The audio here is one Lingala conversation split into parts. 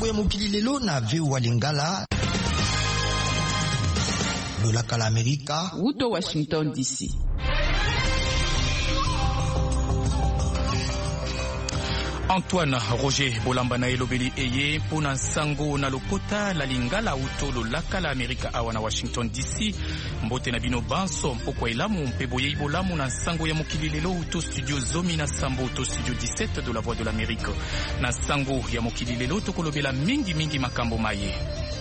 ya mokili lelo na VOA Lingala. Lolaka la Amerika. Uto Washington DC. Antoine Roger Bolamba na elobeli eye pona sango na lokota la Lingala uto lolaka la Amerika awa na Washington DC. Mbote na bino banso mpoko elamu mpe boye ibolamu na sango ya mokili lelo uto studio Zomi na Sambo uto studio 17 de la Voix de l'Amérique. Na sango ya mokili lelo tokolobela mingi makambo maye.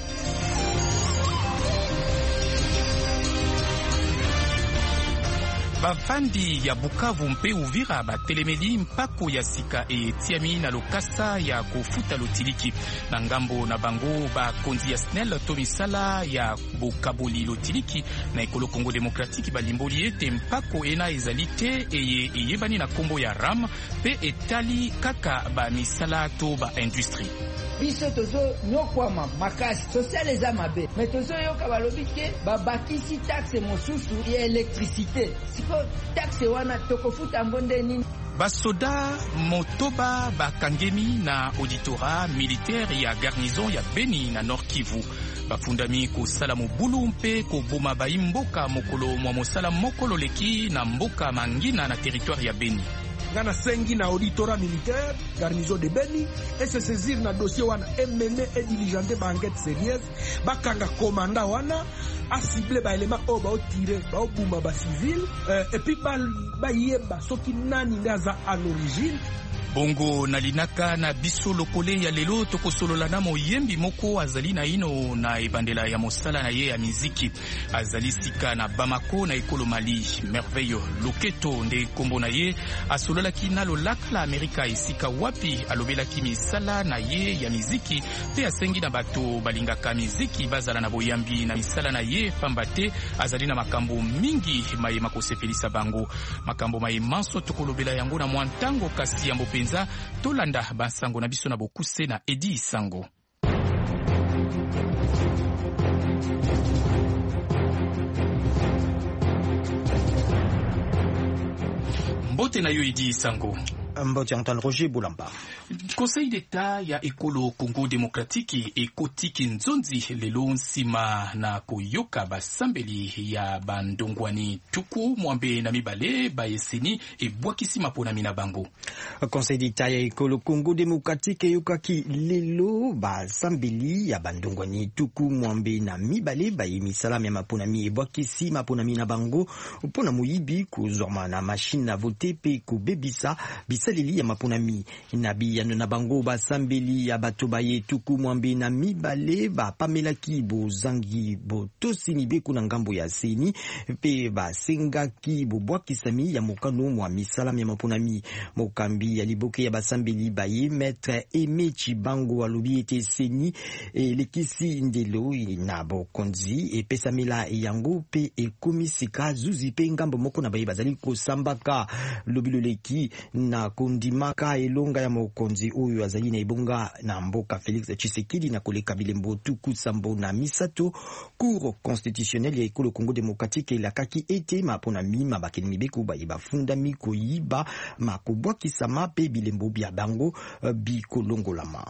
Bafandi ya Bukavu mpe Uvira batelemeli mpako ya sika etiami na lokasa ya kofuta lotiliki na ngambo na bango bakonzi ya SNEL to misala ya bokaboli lotiliki na ekolo Kongo Demokratiki balimboli ete mpako ena ezali te eyebani na kombo ya RAM pe etali kaka ba misala to ba industrie. Biso tozo nyokwama makasi social eza mabe mais tozo yoka balobi ke babakisi taxe mosusu ya électricité siko taxe wana tokofuta mbonde nini. Basoda motoba bakangemi na auditora militaire ya garnison ya Beni na Nord Kivu bafundami kosala mobulu mpe koboma baimboka mokolo mwa mosala mokolo leki na mboka Mangina na territoire ya Beni. Ngana sengi na auditora militaire garnison de Beni et se saisir na dossier wana et mener et diligenter ba enquête sérieuse bakanga commandant wana a ciblé ba élément o ba tirer ba buma ba civil et puis ba yeba soki nani ngaza à l'origine. Bongo na linaka na biso lokole ya lelo tokosolola na moyembi moko azali na ino na ebandela ya mosala na ye ya miziki azali sika na Bamako na ekolo Mali. Merveille Loketo nde kombo na ye asololaki na lolaka la Amerika esika wapi alobelaki misala na ye ya miziki pe asengi na bato balingaka miziki bazala na boyambi na misala na ye pamba te azali na makambo mingi mayema kosepelisa bango makambo mayemanso tokolobela yango na mwantango kasi yambo penza tolanda basango na biso na bokuse na Edi Sango. Mbote na yo Edi Sango. Mbote Antoine Roger Bolamba. Conseil d'État ya ekolo Congo Demokratiki ekotiki nzonzi lelo nsima na koyoka basambeli ya bandongwani tuku mwambe na mibale bayeseni ebwakisi maponami na bango. Conseil d'État ya ekolo Congo Demokratiki eyokaki lelo basambeli ya bandongwani tuku mwambe na mibale bayemisala ya maponami ebwakisi maponami na bango pona moyibi kozorma na machine na vote pe kobebisa bisaleli ya maponami inabi yano na bango basambeli ya bato baye tuku mwambe na mibale bapamelaki bozangi botosini beku na ngambo ya seni pe basengaki bobwakisami ya mokano mwa misala ya maponami mokambi ya liboke ya basambeli baye maître Emechi Bango alobi ete seni lekisi ndelo na bokonzi epesamela yango pe ekomisika zuzi pe ngambo moko na baye bazali kosambaka lobilo leki na kondimaka elonga ya mokonzi oyo azali na ebonga na mboka Félix Tshisekedi na koleka bilembo tuku sambo na misato cour constitutionnelle ya ekolo Congo Démocratique elakaki ete mapona mima bakeni mibeko baye bafundami koyiba makobwakisama pe bilembo bya bango bikolongolama.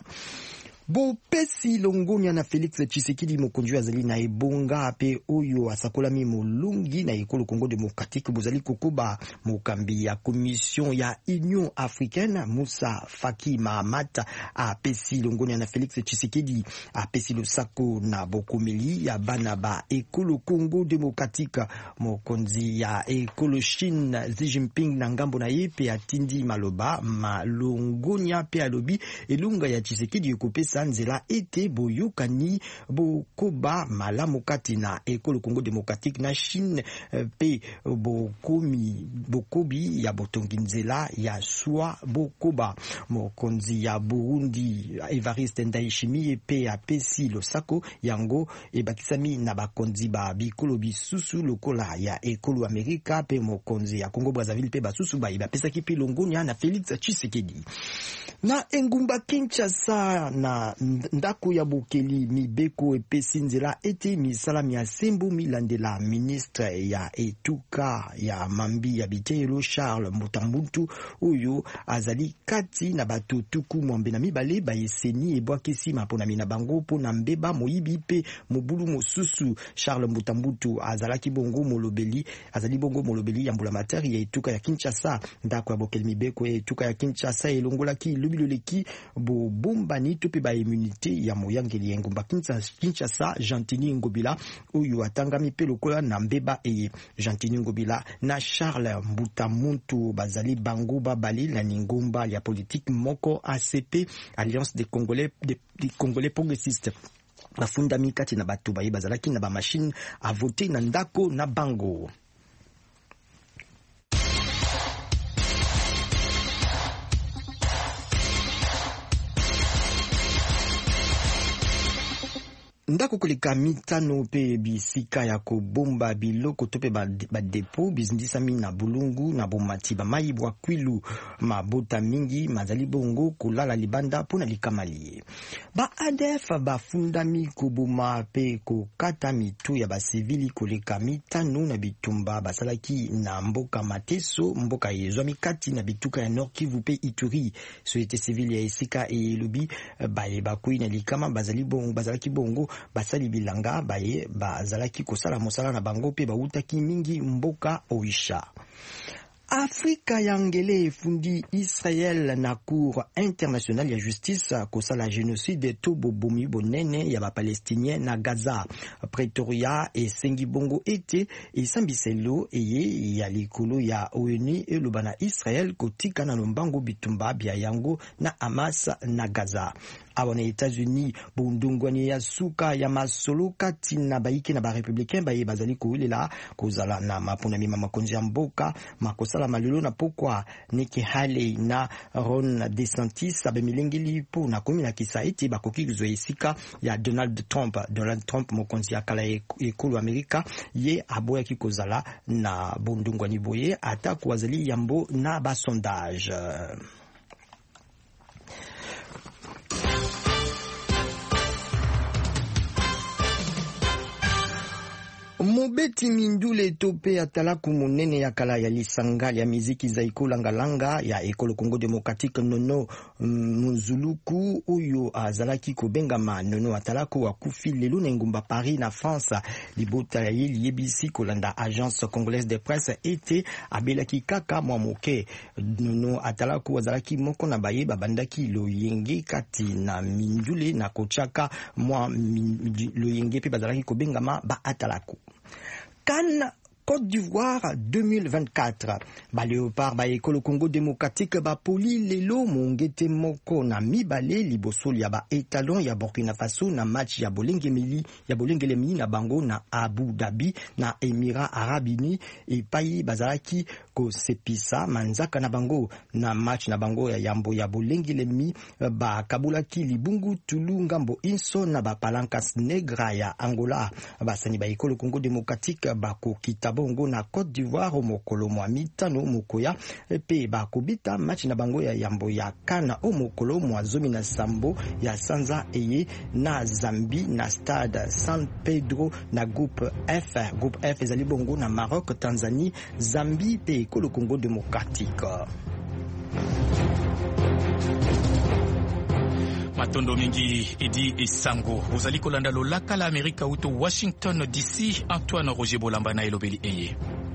Bo pesi longonya na Félix Tshisekedi mokonzi azali na ebonga pe oyo asakolami molungi na ekolo Congo Démocratique bozali kokoba mokambi ya commission ya Union Africaine Moussa Faki Mahamat a pesi longonya na Félix Tshisekedi a pesi losako na bokomeli ya bana ba ekolo Congo Démocratique mokonzi ya ekolo Chine Xi Jinping na ngambo na ye pe atindi maloba malongonya pe alobi elunga ya Tshisekedi ekopesa nzela ete boyokani bokoba malamu kati na ekolo Congo Démocratique na Chine pe bokobi ya botongi nzela ya swa bokoba mokonzi ya Burundi Evariste Ndayishimiye pe apesi losako yango ebakisami na bakonzi ba bikolo bisusu lokola ya ekolo Amerika pe mokonzi ya Congo Brazzaville pe basusu ba ibapesaki pe longonya na Félix Tshisekedi na engumba Kinshasa na ndako ya bokeli mibeko epesi nzela ete misala ya sembo milandela ministre ya etuka ya mambi ya bitelo Charles Mutambutu oyo azali kati na bato tuku mwambe na mibale bayeseni ebwakisi maponami na bango pona mbeba moyibi pe mobulu mosusu. Charles Mutambutu azali bongo molobeli ya mbulamatari ya etuka ya Kinshasa. Ndako ya bokeli mibeko ya etuka ya Kinshasa elongolaki lubiloleki bobombani to pe ba immunité ya moyangeli engumba Kinshasa. Jantini Ngobila oyo atangami pe lokola na mbeba eye. Jantini Ngobila na Charles Mutambutu bazali bango babali na ningomba ya politique moko ACP, Alliance des Congolais progressistes. Bafundami kati na bato baye bazalaki na ba machine a voter na ndako na bango. Ndako koleka mitano pe bisika ya kobomba biloko to pe ba depo bizindisami na bulungu na bomati ba mai bwa kwilu mabota mingi mazali bongo kolala libanda pona likamali. Ba ADF bafundami koboma pe kokata mitu ya basivili koleka mitano na bitumba basalaki na mboka Mateso, mboka yezwami kati na bituka ya Nord Kivu pe Ituri. Société civile ya esika elobi baye bakui na likama bazalaki bongo basali bilanga baye bazalaki kosala mosala na bango pe bautaki mingi mboka oisha. Afrika ya ngele efundi Israel na Cour internationale ya justice kosala génocide to bobomi bonene ya ba palestinien na Gaza. Pretoria esengi bongo ete esambiselo eye ya likolo ya ONU eloba na Israel kotika na lombango bitumba bya yango na Hamas na Gaza. Awa na États-Unis bundungwani ya suka ya masolo kati na baike na ba républicain baye bazali kowelela kozala na maponami makonzi ya mboka makosala malelo na pokwa Nikki Haley na Ron DeSantis abemilengeli po na komi na kisa ete bakoki kuzwa esika ya Donald Trump mokonzi ya kala ekolo Amerika ye aboyaki kozala na bundungwani boye ata kwazali yambo na ba sondage. Mobeti mindule tope atalaku monene ya kala ya lisanga ya miziki za ekolo langa ya ekolo Congo Démocratique Nono Muzuluku oyo azalaki kobengama Nono atalaku akufi lelo na ngumba Paris na France. Libota ya yeli yebisi kolanda agence congolaise de presse ete abelaki kaka mwa moke. Nono atalaku azalaki moko na baye babandaki loyenge kati na mindule na kochaka mwa loyenge pe bazalaki kobengama ba atalaku. Cannes, Côte d'Ivoire 2024. Ba Léopard ba ekolo Congo Démocratique ba poli lelo mongete moko na mibale liboso ya ba etalon ya Burkina Faso na match ya bolengelemi na bango na Abu Dhabi na Émirats Arabes Unis epai bazalaki ko sepisa manzaka na bango na match na bango ya yambo ya bolengelemi ba kabulaki libungu tulu ngambo inso na ba palancas negra ya Angola. Basani ba ekolo Congo Démocratique ba ko kitabo bongo na Côte d'Ivoire mokolo mwa mitano mokoya pe bakobita match na bango ya yambo ya kana o mokolo mwa zomi na sambo ya sanza eye na Zambie na stade San Pedro na groupe F ezali bongo na Maroc, Tanzanie, Zambie pe ekolo Congo Démocratique. Matondo mingi Edi Esango uzali kolanda lolaka la Amerika uto Washington DC. Antoine Roger Bolamba na elobeli eye.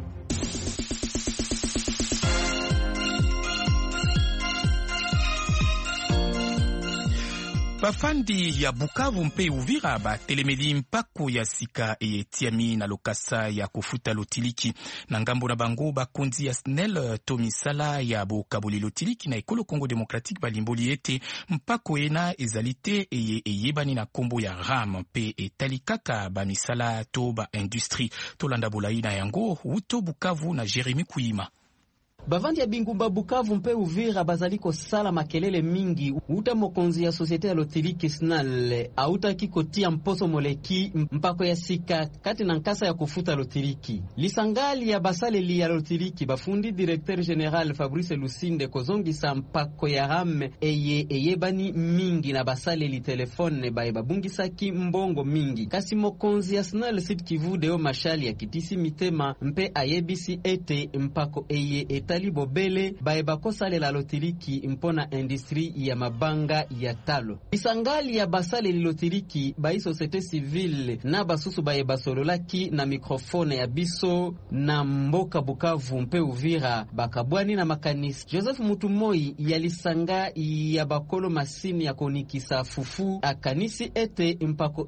Bafandi ya Bukavu mpe Uvira ba telemeli mpako ya sika etiami na lokasa ya kufuta lotiliki na ngambo na bango bakonzi ya SNEL to misala ya bokaboli lotiliki na ekolo Congo Démocratique balimboli ete mpako ena ezalite eyebani na kombo ya RAM pe etalikaka ba misala to ba industrie to landa bolai na yango uto Bukavu na Jérémy Kouima. Bavandi ya Bingumba Bukavu mpe Uvira bazaliko sala makelele mingi uta mokonzi ya societe ya lotiriki SNAL auta kikotia mposo moleki mpako ya sika kati na nkasa ya kufuta lotiriki. Lisangali ya basaleli ya lotiriki bafundi directeur general Fabrice Lusinde kozongisa mpako ya rame eyebani mingi na basaleli telefone bae babungisaki mbongo mingi. Kasi mokonzi ya SNAL Sud Kivu Deo Mashali ya kitisi mitema mpe ayebisi ete mpako etali bobele bae bakosale la lotiriki mpona industrie ya mabanga ya talo. Lisangali ya basaleli lotiriki bai societe civile na basusu bae basololaki na mikrofone ya biso na mboka Bukavu mpe Uvira bakabwani na makanisi. Joseph Mutumoi ya lisanga ya bakolo masini ya konikisa fufu akanisi ete mpako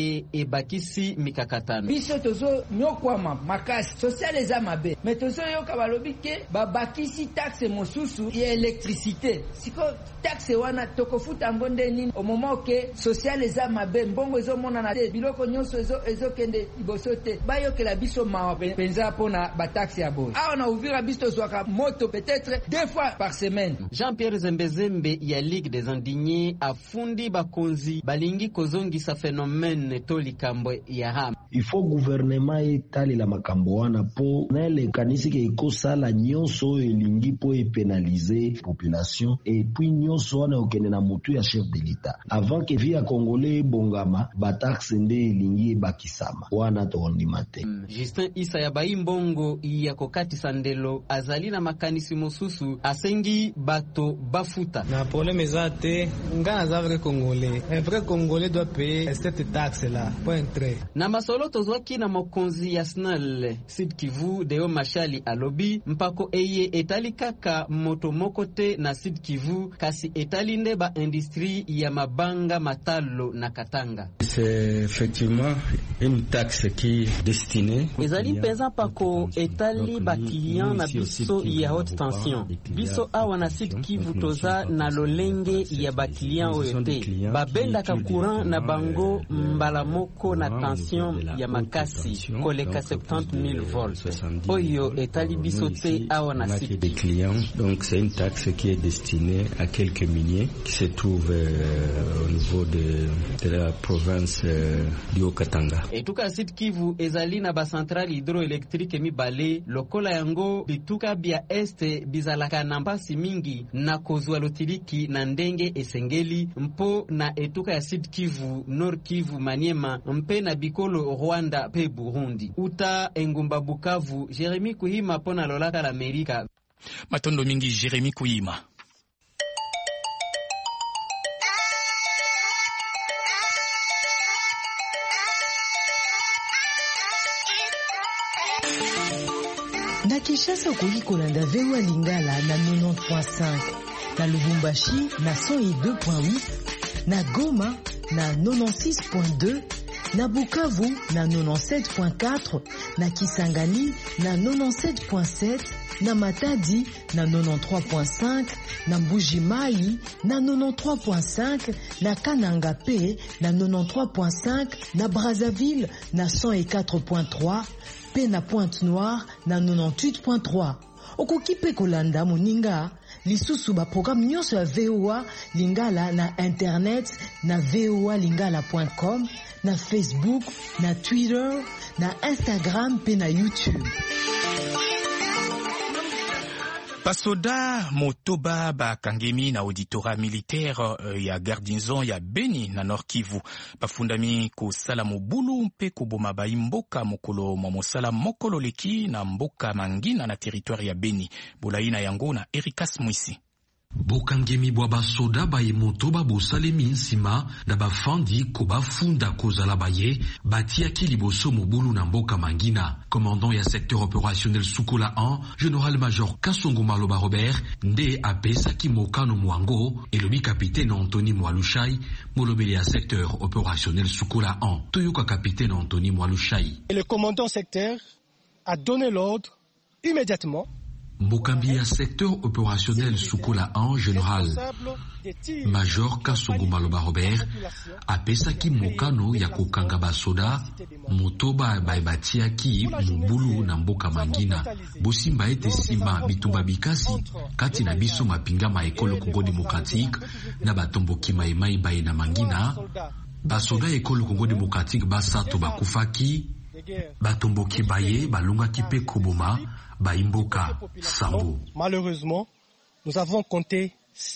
ebakisi mikakatano. Biso tozo nyokwama makasi sociale za mabe mais tozo yoka balobike babakisi taxe mosusu ya électricité. Siko taxe wana tokofuta ngonde nini au moment que sociale za mabe mbongo zo mona na biloko nyonso ezo kende ibosote bayoke la biso mawa penza pona ba taxe ya boy. Ah on a ouvert biso zwaka moto peut-être 2 fois par semaine. Jean-Pierre Zembezembe ya Ligue des Indignés afundi bakonzi balingi kozongi sa phénomène tolikambo ya ham. Il faut gouvernement etali la makambo wana po na le kanisi ke ikosala nyonso elingi po pénaliser population et puis nyonso wana okene na mutu ya chef de l'État avant que via congolais bongama ba taxe nde elingi bakisama wana to ondimate. Justin Isa ya Baimbongo ya kokati sandelo azali na makanisi mosusu asengi bato bafuta. Na problème zate nga za vrai congolais. Un vrai congolais doit payer cette taxe là. Point très. Na masolo tozwaki na mokonzi ya SNAL Sud Kivu Deo Mashali alobi mpako etali kaka moto mokote na Sud Kivu kasi etali nde ba industrie ya mabanga matalo na Katanga. C'est effectivement une taxe qui est destinée ezali pesa pako etali ba client na biso ya haute tension. Biso awa na Sud Kivu toza na lolenge ya ba client oyote babenda ka courant na bango mbala moko na tension ya makasi koleka 70,000 volts. Oyo etali biso te awa na Sud des clients. Donc c'est une taxe qui est destinée à quelques milliers qui se trouvent au niveau de la province du Haut-Katanga. Etuka Sud Kivu ezali na ba centrale hydroélectrique mibale lokola yango bituka bia este bizalaka na mpasi mingi na kozwa lotiriki na ndenge esengeli mpo na etuka ya Sud Kivu, Nord Kivu, Maniema mpe na bikolo Rwanda pe Burundi. Uta Engumba Bukavu, Jeremy Kuhima pona lolaka la Amerika. Matondo mingi Jeremy Kuhima. Na Kinshasa okoki kolanda VOA Lingala na 90.5, na Lubumbashi na 102.8, na Goma na 96.2, na Bukavu na 97.4, na Kisangani na 97.7, na Matadi na 93.5, na Mbujimai na 93.5, na Kananga Pe na 93.5, na Brazzaville na 104.3, pe na Pointe-Noire na 98.3. Okoki pe kolanda moninga lisusu ba programme nyonso ya VOA Lingala na internet na voalingala.com, na Facebook, na Twitter, na Instagram pe na YouTube. Pasoda motoba bakangemi na auditora militaire ya garnison ya Beni na Nord Kivu bafundami kosala mobulu mpe koboma baimboka mokolo mosala mokolo leki na mboka mangina na territoire ya Beni. Bolaina yango na Erikas Mwisi. Bokangemi bwa basoda baye motoba bosalemi nsima na bafandi ko bafunda kozala baye batiaki liboso mobulu na mboka mangina. Commandant ya secteur opérationnel Sukola 1, Général-Major Kasongo Maloba Robert nde apesaki mokano mwango elobi capitaine Anthony Mwalushai molobeli ya secteur opérationnel Sukola 1. Toyoka capitaine Anthony Mwalushai. Et le commandant secteur a donné l'ordre immédiatement Mokambi ya secteur opérationnel Sukola 1 général Major Kasongo Maloba Robert apesaki mokano ya kokanga basoda motoba baebatiaki mobulu na mboka Mangina bosimba ete nsima bitumba bikasi kati na biso mapinga ma ekolo Congo démocratique na batomboki maimai baye na Mangina basoda ekolo Congo démocratique basato bakufaki batomboki baye balongaki pe koboma baimboka Sambo. Malheureusement, nous avons compté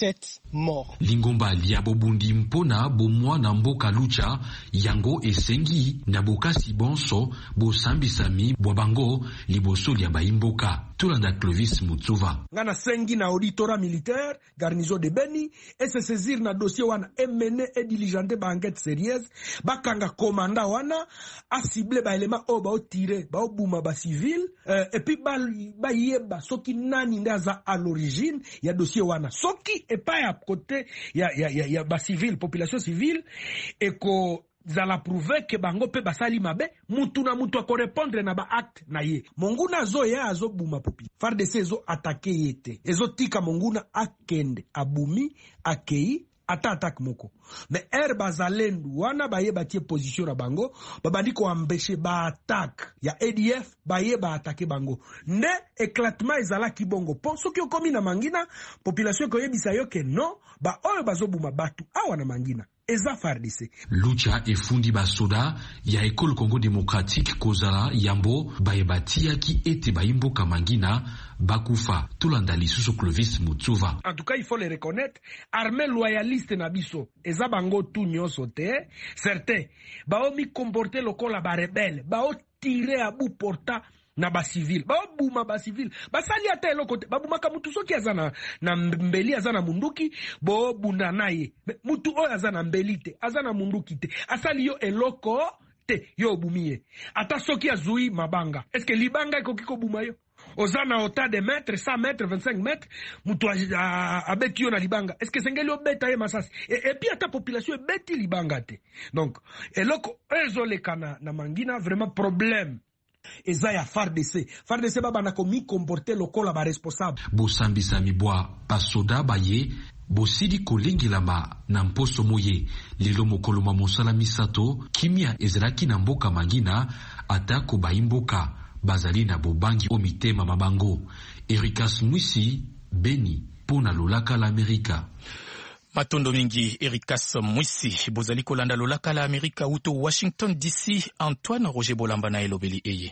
7 morts. Lingomba liabo bundi mpona bomwa na mboka lucha yango esengi na bokasi bonso bosambisami bwabango liboso lia baimboka tulanda Clovis Mutsuva. Ngana sengi na auditora militaire garnison de Beni et se saisir na dossier wana emene et diligenter ba enquête sérieuse bakanga komanda wana a ciblé ba élément o ba tirer ba obuma ba civil et puis ba yeba soki nani ndaza à l'origine ya dossier wana soki et pas à côté ya ba civil population civile et ko zala prouver que bango pe basali mabe mutu na mutu ako répondre na ba acte na ye monguna zo ya azo buma popi FARDC zo attaquer yete ezo tika monguna akende abumi akei attaque moko mais bazalendu wana baye batie position na bango babandi ko empêcher ba attaque ya ADF baye ba attaquer bango ne éclatement ezala ki bongo po soki okomi na Mangina population ko yebisa yo ke non ba oyo bazobuma batu awa na Mangina eza FARDC. Lucha efundi basoda ya ekolo Congo démocratique kozala yambo bayebatia ki ete baimboka Mangina bakufa tulanda lisusu Clovis Mutsuva. En tout cas il faut les reconnaître armée loyaliste na biso eza bango tu nyonso te certains baomi comporter lokola ba rebelle bao tirer à bout portant na ba civil ba buma ba civil basali ata eloko te babumaka mutu soki azana na mbeli azana munduki bo bunda naye mutu oyo azana mbeli te azana munduki te asali yo eloko te yo bumiye ata soki azui mabanga est-ce que libanga ekoki ko buma yo ozana ota de mètres 100 mètres 25 mètres mutu abeti yo na libanga est-ce que sengeli obeta ye masasi et puis ata population ebeti libanga te donc eloko ezoleka na Mangina vraiment problème eza ya FARDC baba na komi comporter lokola ba responsable bosambisa mibwa basoda baye bosidi kolengilama na mposo moye lelo mokolo ma mosala misato kimia ezalaki na mboka Mangina atako baimboka bazali na bobangi o mitema mabango. Ericas Mwisi Beni pona lolaka la Amerika. Matondo mingi Ericas Mwisi bozali kolanda lolaka la Amerika uto Washington DC. Antoine Roger Bolamba na elobeli eye.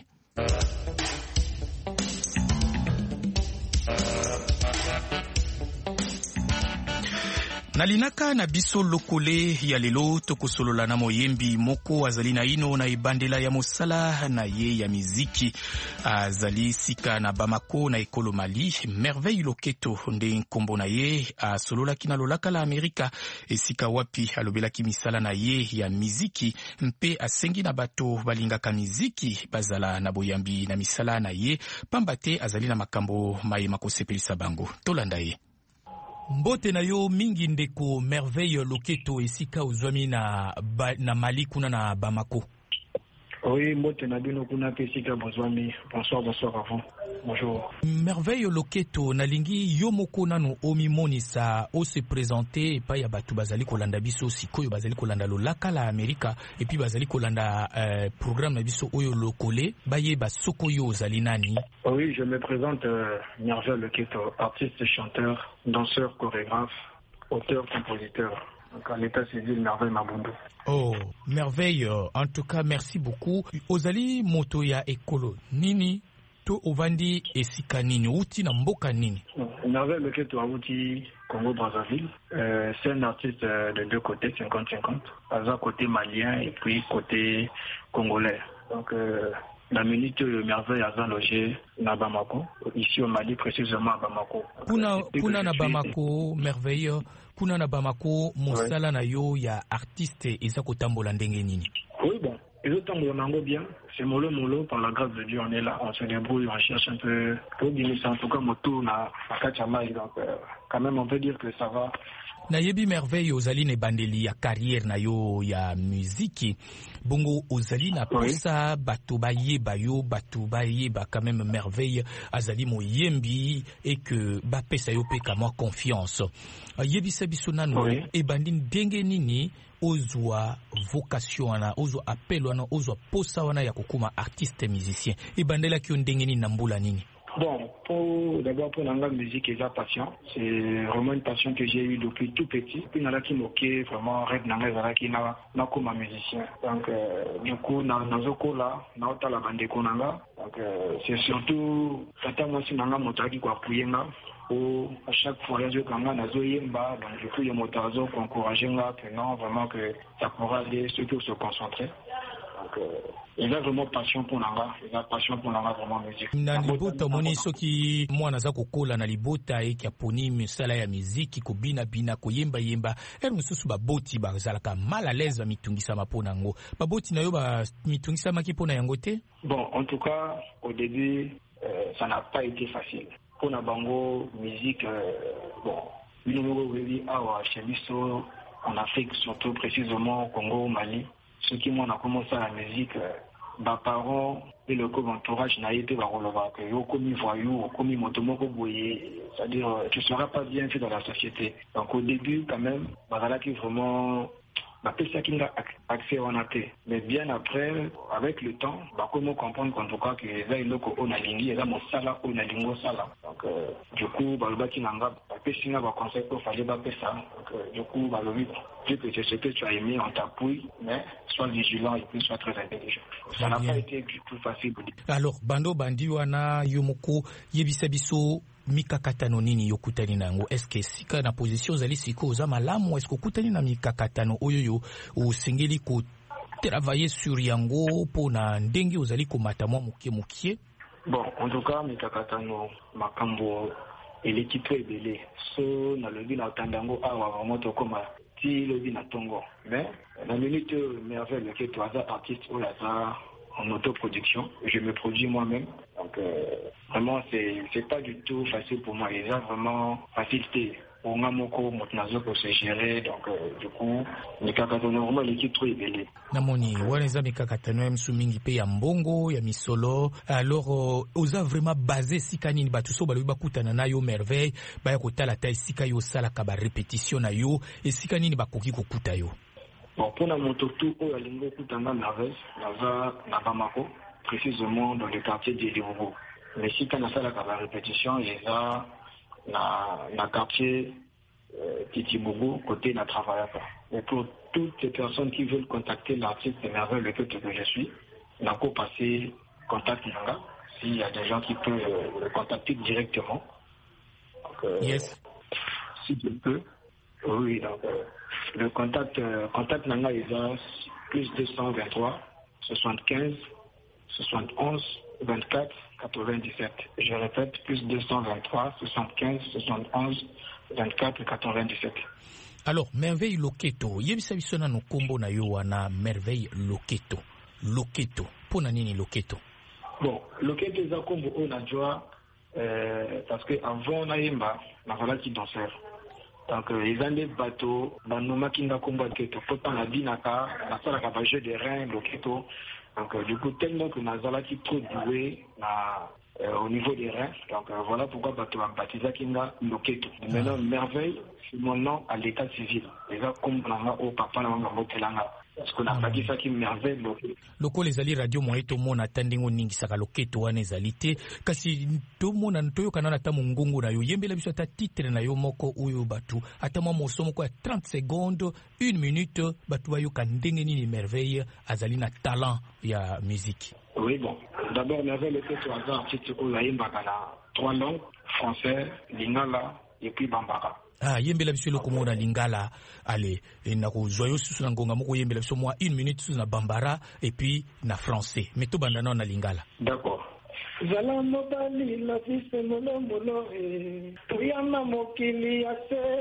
Nalinaka na biso lokole ya lelo tokosolola na moyembi moko azali na ino na ibandela ya mosala na ye ya miziki azali sika na Bamako na ekolo Mali. Merveille Loketo nde nkombo na ye asololaki na lolaka la Amerika esika wapi alobelaki misala na ye ya miziki mpe asengi na bato balingaka miziki bazala na boyambi na misala na ye pamba te azali na makambo mayema kosepelisa bango. Tolanda ye. Mbote na yo mingi ndeko Merveille Loketo esika uzwami na Mali kuna na Bamako. Oui, mbote na bino kuna esika bozwami. Bonsoir à vous. Bonjour. Merveille Loketo nalingi yo moko nano omimonisa o se présenter pa ya batu bazali kolanda biso sikoyo bazali kolanda lolaka la Amerika et puis bazali kolanda programme na biso oyo lokole baye basoko yo ozali nani? Oui, je me présente Merveille Loketo, artiste, chanteur, danseur, chorégraphe, auteur, compositeur. Donc en état civil Merveille Mabundu. Oh, Merveille, en tout cas merci beaucoup. Ozali moto ya ekolo nini to ovandi esika nini uti na mboka nini? Merveille Loketo auti Congo Brazzaville. C'est un artiste de deux côtés, 50-50. Aza côté malien et puis côté congolais. Donc la minute Merveille a logé na Bamako, ici au Mali, précisément à Bamako. Kuna na Bamako, Merveille, kuna na Bamako, mosala na yo ya artiste eza kotambola ndenge nini? Oui, bon, les autres tambola bien. C'est mollo, par la grâce de Dieu, on est là, on se débrouille, on cherche un peu. Pour gagner, en tout cas, mon tour na Kachamai, donc quand même, on peut dire que ça va. Na yebi merveille ozali ne bandeli ya carrière na yo ya muziki. Bongo ozali na posa bato bayeba yo, bato bayeba quand même merveille azali moyembi et que ba pesa yo pe kama confiance. Yebi sabiso nanu e bandini denge nini ozwa vocation wana, ozwa appel wana, ozwa posa wana ya kokuma artiste musicien. E bandela ki ndenge nini na mbula nini? Bon, d'abord pour la musique et la passion, c'est vraiment une passion que j'ai eue depuis tout petit. Puis nala qui moquait vraiment rêve nanga qui na comme musicien. Donc du coup nazoko là, na ota la bande konanga. Donc c'est surtout tata moi si nanga motaki kwa puyenga. À chaque voyage au Kanga, nazo yemba, donc du coup il y a motazo pour encourager nga que non vraiment que ça pourra aider ceux qui se concentrer. Donc il a vraiment passion pour nanga, il a passion pour nanga vraiment musique. Na libota moni soki mwana za kokola na libota e kia poni misala ya muziki ko bina ko yemba mususu baboti bazalaka mal à l'aise mitungisa mapona ngo. Baboti na yo ba mitungisa makipona yango te? Bon, en tout cas au début ça n'a pas été facile. Pour la bango musique, bon, en Afrique, surtout précisément au Congo, au Mali, ceux qui m'ont commencé à la musique, mes parents et le entourage n'a été que yo commis voyou, commis motomoko boyé, c'est-à-dire tu ne seras pas bien vu dans la société. Donc au début quand même, voilà qui vraiment ça qui a accès en athée. Mais bien après, avec le temps, comment comprendre qu'en tout cas que les gens on a lingui, les mon sala, on a lingo sala. Donc du coup, le qui n'a pas conseil pour faire ça. Donc du coup, le vivre. Vu que c'est ce que tu as aimé, on t'appuie, mais sois vigilant et puis sois très intelligent. Ça n'a pas été du tout facile. Alors, bando bandi wana yomoko yebisabiso mikakatano nini yokutani nango? Est-ce que sika na position zali siko za malamu? Est-ce que kutani na mikakatano oyoyo usengeli ko travailler sur yango pona ndenge ozali ko matamwa mukie? Bon, en tout cas mikakatano makambo l'équipe est belé. So na lebi na tandango awa vraiment to koma ti lebi na tongo. Mais la minute merveille que tu as artiste au hasard en autoproduction, je me produis moi-même. Donc vraiment c'est pas du tout facile pour moi. Il y a vraiment facilité. On a moko motnazo pour se gérer, donc du coup mikakatano vraiment l'équipe trop belé. Namoni waneza mikakatano ya msumingi pe ya mbongo ya misolo. Alors oza vraiment basé sika nini batu so balobi bakutana na yo merveille ba ya kotala ta sika yo sala ka ba répétition na yo et sika nini bakoki kokuta yo? Bon, pour la mototu o ya lingo kutanga merveille na Bamako, précisément dans le quartier de Libobo. Mais sika na sala ka ba répétition il y a na quartier Titibougou, côté na travailleur. Et pour toutes les personnes qui veulent contacter l'artiste merveille le que je suis, n'a qu'au passer contact Nanga, s'il y a des gens qui peuvent le contacter directement. Donc, yes. Si je peux, oui, donc le contact Nanga est à plus 223 75 71 24 97. Je répète, plus 223 75 71 24 97. Alors, merveille Loketo, yebisa biso na kombo na yo wana merveille Loketo. Loketo, pona nini Loketo? Bon, Loketo za kombo on a joie parce que avant na yemba na vala ki danseur. Donc ils ont des bateaux, banoma kinga kombo Loketo, pourtant la dinaka, na sala ka jeu de rein Loketo. Donc du coup tellement que Nazala qui trop doué au niveau des reins. Donc voilà pourquoi bateau a baptisé Kinga Loketo. Maintenant merveille, c'est mon nom à l'état civil. Les gars comme au papa na motelanga. Parce qu'on a baptisé ça qui merveille Loketo. Loko les ali radio moeto mona tandingo ningi saka Loketo wana ezalite kasi to mona ntoyo kanana ta mungungu na yo yembela biso ta titre na yo moko uyo batu ata mwa mosomo ko 30 secondes 1 minute batu ayo kandenge nini merveille azali na talent ya musique. Oui, bon. D'abord, merveille Loketo a un artiste au Laïmbaka na 3 langues, français, lingala et puis bambara. Ah, yembela biso loko mona lingala, allez, na ko joyo susu na ngonga moko yembela biso moi 1 minute susu na bambara et puis na français. Mais to bandana na lingala. D'accord. Zala mobali la vise molo molo tuyama mokili ase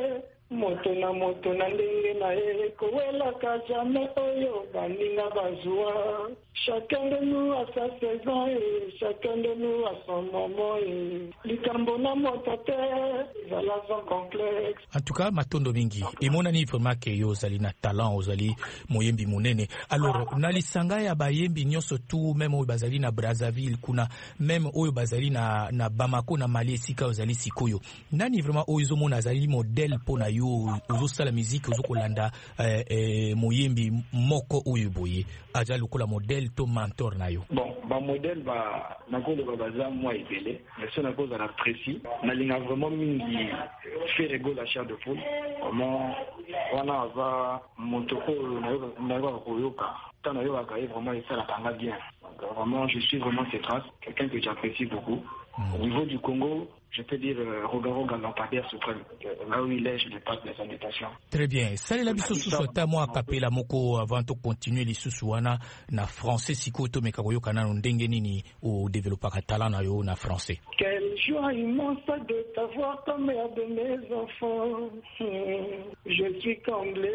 moto na ndenge na ye kowelaka jamais oyo baninga bazwa. Chacun de nous a sa saison et chacun de nous a son moment et likambo na moto te zala son complexe. En tout cas matondo mingi emonani vraiment ke yo ozali na talent, ozali moyembi monene. Alors na lisanga ya bayembi nyonso tu, même oyo bazali na Brazzaville kuna, même oyo bazali na Bamako na Mali esika ozali sikoyo, nani vraiment oyo ozomona azali modèle pona yo ozosala musique ozokolanda moyembi moko oyo boye azali lokola modèle to mentor na yo? Bon, ba modèle ba nakolo baza moi ebele, mais ça na cause na précis na linga vraiment mingi fait rigolo la chair de poule. Comment wana va motoko na koyoka tana yo akaye vraiment ça la tanga bien. Donc, vraiment je suis vraiment ses traces, quelqu'un que j'apprécie beaucoup. Au niveau du Congo, je peux dire Rogaroga Lampadaire suprême. Là où il est, je lui passe les invitations. Très bien. Salut la bisosu sota moi kapela moko avant de continuer les susuana na français sikoto mekagoyo kana ndenge nini au développer talent na yo na français. Quelle joie immense de t'avoir comme mère de mes enfants. Je suis comblé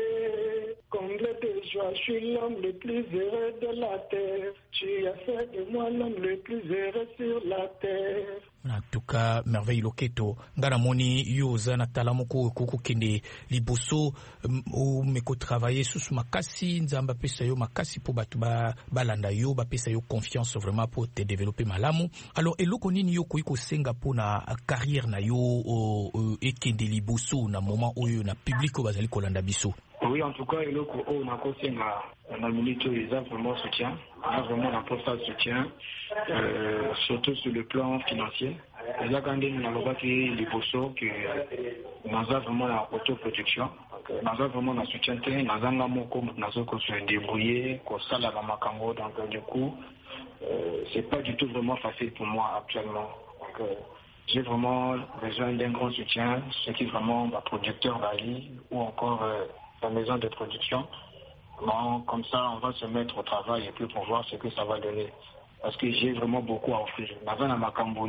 de joie. Je suis l'homme le plus heureux de la terre. Tu as fait de moi l'homme le plus heureux sur la terre. En tout cas, merveille loketo ngana moni yo zana talamoko koko kende liboso ou meko travailler sous makasi nzamba pesa yo makasi po batu balanda yo ba pesa yo confiance vraiment pour te développer malamu. Alors eloko nini yo koiko senga po na carrière na yo ekende liboso na moment oyo na public o bazali kolanda biso? Oui, en tout cas, on a conseillé à minute les a vraiment soutien, on a vraiment un postal soutien, surtout sur le plan financier. Les a quand même dans les bossos que nous avons vraiment la autoproduction, nous avons vraiment un soutien, nous avons beaucoup se débrouiller, qu'on s'alle à Makango, donc du coup, c'est pas du tout vraiment facile pour moi actuellement. Donc, j'ai vraiment besoin d'un grand soutien, ce qui est vraiment ma producteur Bali ou encore la maison de production. Bon, comme ça, on va se mettre au travail et puis pour voir ce que ça va donner. Parce que j'ai vraiment beaucoup à offrir. Nava Makambo,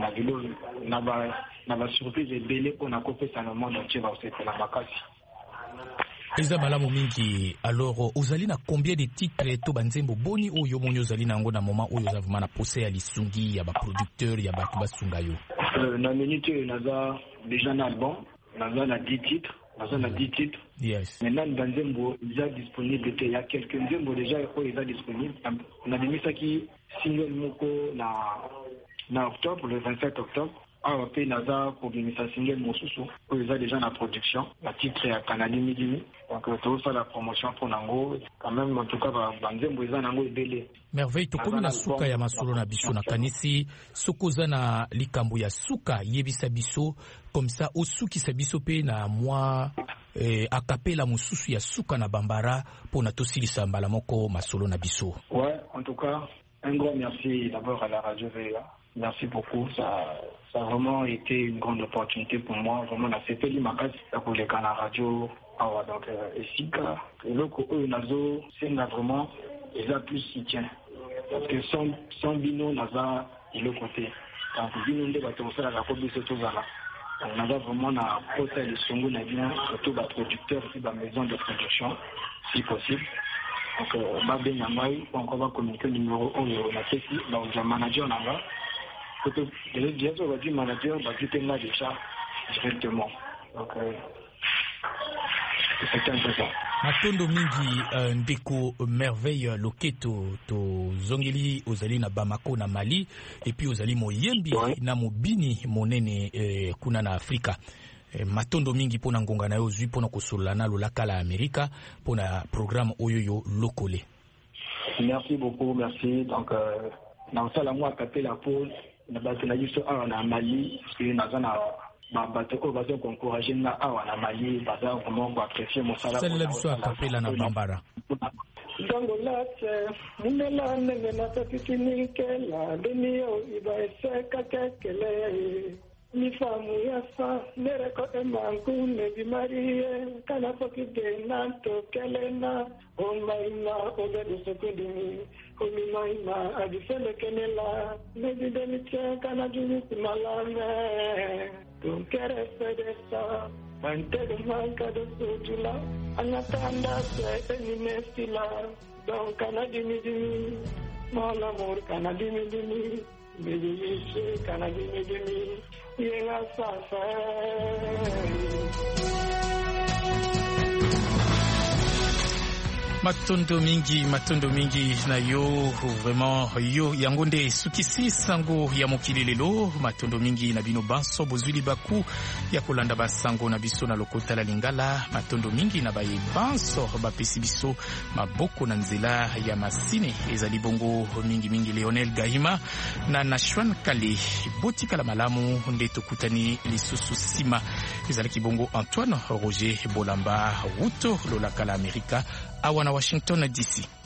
Nava surprise et belé qu'on a coupé ça le monde entier va aussi faire la makasi. Eza malamu mingi. Alors, ozali na combien de titres to banzembo boni oyo moni ozali na ngo na moment oyo ozavuma na posé ya lisungi ya ba producteur ya ba basunga yo? Na minute naza déjà un album, naza na 10 titres. On a 10 titres. Yes. Maintenant, Banzembo est déjà disponible. Il y a quelques Nzembo déjà déjà disponibles. On a mis ça qui single Moko na octobre, le 27 octobre. On a payé Naza pour gagner sa single Mosusu. On est déjà en production. La titre est à Canali Midimi. Donc, tout ça, la promotion pour Nango. Quand même, en tout cas, Banzembo est Nango est belé. Merveille, tokomi na suka ya masolo na biso na kanisi sokoza na likambo ya suka yebisa biso comme ça osuki sa biso pe na moi akapela mususu ya suka na bambara pona tosilisa mbala moko masolo na biso. Ouais, en tout cas, un grand merci d'abord à la radio VA. Merci beaucoup, ça a vraiment été une grande opportunité pour moi. Vraiment, la CPI Makasi, pour les canaux radio. Donc, ici, le coup, Nazo, c'est vraiment, ils ont plus soutien. Parce que sans bino, Naza, il est côté. Donc, bino, on va faire la copie de tout ça. On a vraiment la poste de Songo, surtout la producteur, la maison de production, si possible. Donc, on va bien on va communiquer le numéro, on a fait ici, donc, le manager, on a déjà, on va dire manager, on va dire là déjà directement. Donc, c'est un peu ça. Matondo mingi ndeko merveille loketo to zongeli ozali na Bamako na Mali et puis ozali moyembi na mobini monene kuna na Afrika. Matondo mingi pona ngonga na yo zui pona kosolola na lolaka la Amerika pona programme oyoyo lokole. Merci beaucoup, merci. Donc na sala moi capé la pause na batela yiso na Mali parce que na zana bato bazo encourager na na Mali baza vraiment apprécier mon salaire. C'est la biso akapela na Bambara. Dango late munela nene na tapitini kela denio iba eseka kekele ni famu ya sa nere ko emangu ne bi marie kana foki de nanto kelena o maina o de sekundini o mi maina adifele kenela ne bi deni kana juni malame Don't care for Mantele manca de sojula, anatanda se eninestila, don canadimi, mon amour canadimi, medilice canadimi, yenga safa. Matondo mingi na yo vraiment yo yangonde sukisi sango ya mokili lelo matondo mingi na bino banso bozwili baku ya kolanda basango na biso na lokota la lingala matondo mingi na baye banso bapesi biso maboko na nzela ya masine ezali bongo mingi Leonel Gahima na Nashwan Kale botika la malamu nde tokutani lisusu sima ezali kibongo Antoine Roger Bolamba Wuto lolaka la Amerika awana Washington DC.